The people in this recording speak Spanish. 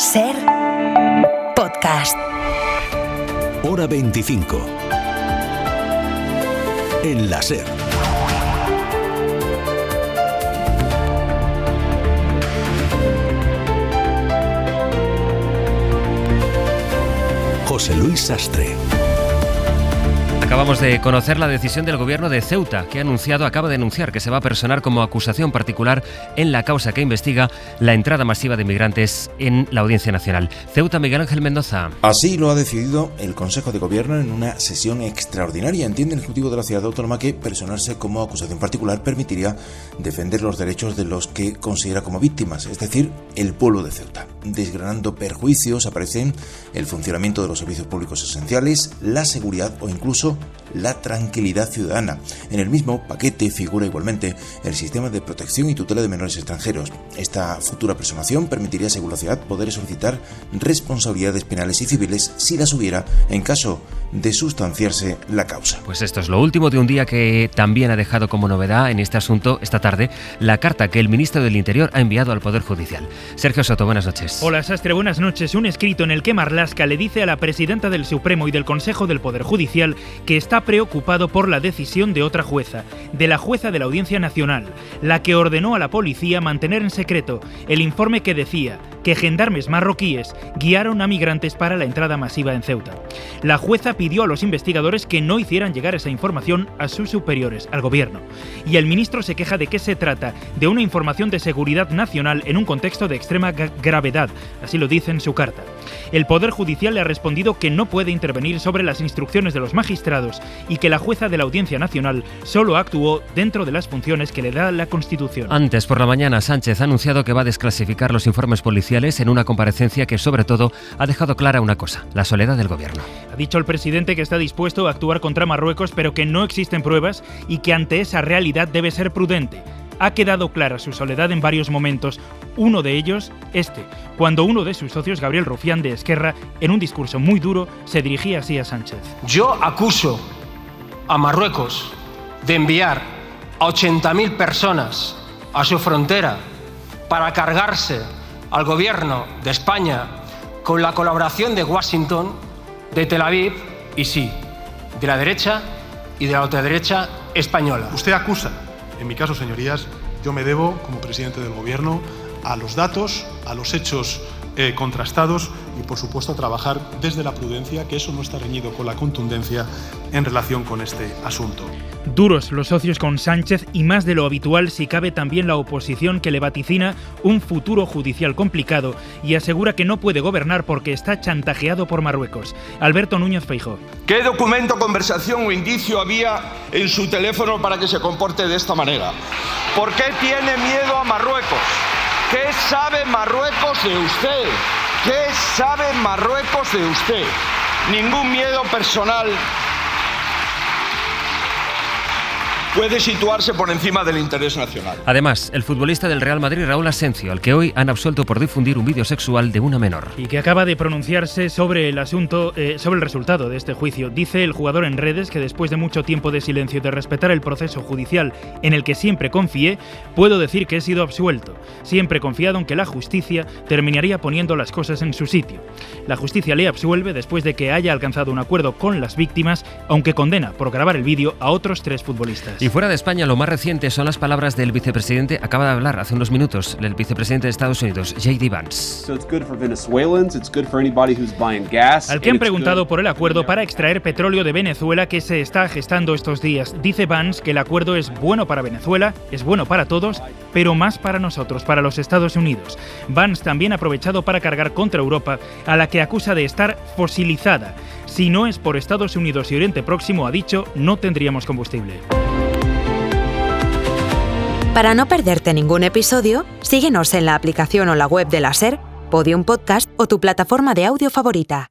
SER Podcast. Hora 25. En la SER. José Luis Sastre. Acabamos de conocer la decisión del gobierno de Ceuta, que acaba de anunciar que se va a personar como acusación particular en la causa que investiga la entrada masiva de migrantes en la Audiencia Nacional. Ceuta, Miguel Ángel Mendoza. Así lo ha decidido el Consejo de Gobierno en una sesión extraordinaria. Entiende el Ejecutivo de la Ciudad Autónoma que personarse como acusación particular permitiría defender los derechos de los que considera como víctimas, es decir, el pueblo de Ceuta. Desgranando perjuicios aparecen el funcionamiento de los servicios públicos esenciales, la seguridad o incluso la tranquilidad ciudadana. En el mismo paquete figura igualmente el sistema de protección y tutela de menores extranjeros. Esta futura personación permitiría, según la ciudad, poder solicitar responsabilidades penales y civiles si las hubiera en caso de sustanciarse la causa. Pues esto es lo último de un día que también ha dejado como novedad en este asunto esta tarde la carta que el ministro del Interior ha enviado al Poder Judicial. Sergio Soto, buenas noches. Hola Sastre, buenas noches. Un escrito en el que Marlaska le dice a la presidenta del Supremo y del Consejo del Poder Judicial que está preocupado por la decisión de otra jueza, de la jueza de la Audiencia Nacional, la que ordenó a la policía mantener en secreto el informe que decía que gendarmes marroquíes guiaron a migrantes para la entrada masiva en Ceuta. La jueza pidió a los investigadores que no hicieran llegar esa información a sus superiores, al gobierno. Y el ministro se queja de que se trata de una información de seguridad nacional en un contexto de extrema gravedad, así lo dice en su carta. El Poder Judicial le ha respondido que no puede intervenir sobre las instrucciones de los magistrados y que la jueza de la Audiencia Nacional solo actuó dentro de las funciones que le da la Constitución. Antes por la mañana, Sánchez ha anunciado que va a desclasificar los informes policiales en una comparecencia que sobre todo ha dejado clara una cosa: la soledad del gobierno. Ha dicho el presidente que está dispuesto a actuar contra Marruecos, pero que no existen pruebas y que ante esa realidad debe ser prudente. Ha quedado clara su soledad en varios momentos, uno de ellos cuando uno de sus socios, Gabriel Rufián de Esquerra, en un discurso muy duro, se dirigía así a Sánchez. Yo acuso a Marruecos de enviar a 80.000 personas a su frontera para cargarse al gobierno de España con la colaboración de Washington, de Tel Aviv y sí, de la derecha y de la ultraderecha española. Usted acusa. En mi caso, señorías, yo me debo, como presidente del Gobierno, a los datos, a los hechos contrastados y, por supuesto, a trabajar desde la prudencia, que eso no está reñido con la contundencia en relación con este asunto. Duros los socios con Sánchez y más de lo habitual si cabe también la oposición, que le vaticina un futuro judicial complicado y asegura que no puede gobernar porque está chantajeado por Marruecos. Alberto Núñez Feijóo. ¿Qué documento, conversación o indicio había en su teléfono para que se comporte de esta manera? ¿Por qué tiene miedo a Marruecos? ¿Qué sabe Marruecos de usted? ¿Qué sabe Marruecos de usted? Ningún miedo personal puede situarse por encima del interés nacional. Además, el futbolista del Real Madrid, Raúl Asensio, al que hoy han absuelto por difundir un vídeo sexual de una menor. Y que acaba de pronunciarse sobre el asunto, sobre el resultado de este juicio. Dice el jugador en redes que después de mucho tiempo de silencio y de respetar el proceso judicial en el que siempre confié, puedo decir que he sido absuelto. Siempre he confiado en que la justicia terminaría poniendo las cosas en su sitio. La justicia le absuelve después de que haya alcanzado un acuerdo con las víctimas, aunque condena por grabar el vídeo a otros 3 futbolistas. Y fuera de España, lo más reciente son las palabras del vicepresidente, acaba de hablar hace unos minutos, el vicepresidente de Estados Unidos, J.D. Vance. Al que han preguntado por el acuerdo para extraer petróleo de Venezuela que se está gestando estos días, dice Vance que el acuerdo es bueno para Venezuela, es bueno para todos, pero más para nosotros, para los Estados Unidos. Vance también ha aprovechado para cargar contra Europa, a la que acusa de estar fosilizada. Si no es por Estados Unidos y Oriente Próximo, ha dicho, no tendríamos combustible. Para no perderte ningún episodio, síguenos en la aplicación o la web de la SER, Podium Podcast o tu plataforma de audio favorita.